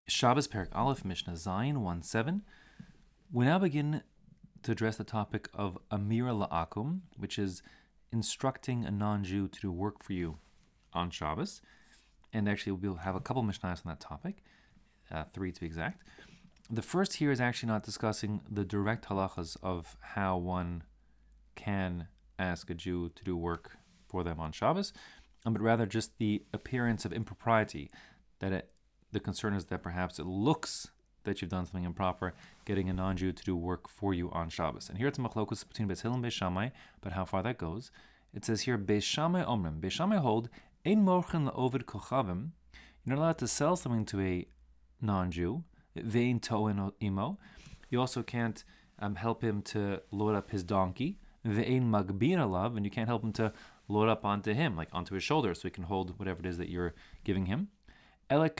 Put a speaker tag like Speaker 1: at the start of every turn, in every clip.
Speaker 1: Shabbos Perek Aleph Mishnah Zayin 1-7. We now begin to address the topic of Amira La'akum, which is instructing a non-Jew to do work for you on Shabbos. And actually, we'll have a couple Mishnahs on that topic, 3 to be exact. The first here is actually not discussing the direct halachas of how one can ask a Jew to do work for them on Shabbos, but rather just the appearance of impropriety, that the concern is that perhaps it looks that you've done something improper, getting a non-Jew to do work for you on Shabbos. And here it's a machlokus between Beis Hillel and Beis Shammai, but how far that goes. It says here, Beis Shammai omrim. Beis Shammai hold, ein morchen la'ovid kochavim. You're not allowed to sell something to a non-Jew. Vein to'en imo. You also can't help him to load up his donkey. Ve'ein magbin alav, and you can't help him to load up onto him, like onto his shoulder, so he can hold whatever it is that you're giving him. Unless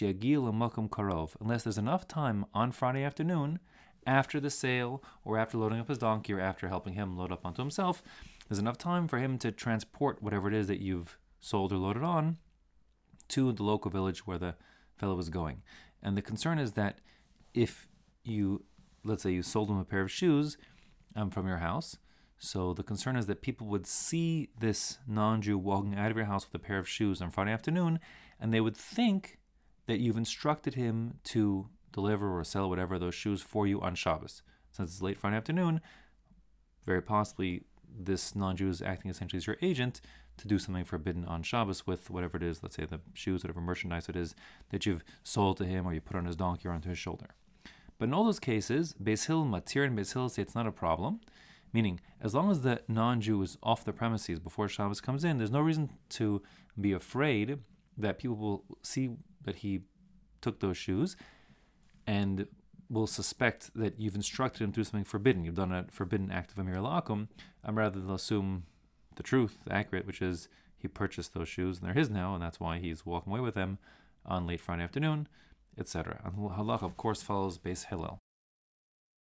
Speaker 1: there's enough time on Friday afternoon, after the sale, or after loading up his donkey, or after helping him load up onto himself, there's enough time for him to transport whatever it is that you've sold or loaded on to the local village where the fellow was going. And the concern is that if you, let's say you sold him a pair of shoes from your house, so the concern is that people would see this non-Jew walking out of your house with a pair of shoes on Friday afternoon, and they would think that you've instructed him to deliver or sell whatever those shoes for you on Shabbos. Since it's late Friday afternoon, very possibly this non-Jew is acting essentially as your agent to do something forbidden on Shabbos with whatever it is, let's say the shoes, whatever merchandise it is that you've sold to him or you put on his donkey or onto his shoulder. But in all those cases, Beis Hillel, Matir, and Beis Hillel say it's not a problem. Meaning, as long as the non-Jew is off the premises before Shabbos comes in, there's no reason to be afraid that people will see that he took those shoes and will suspect that you've instructed him to do something forbidden. You've done a forbidden act of Amir La'akum, rather they'll assume the truth, the accurate, which is he purchased those shoes and they're his now, and that's why he's walking away with them on late Friday afternoon, etc. And halach, of course, follows Beis Hillel.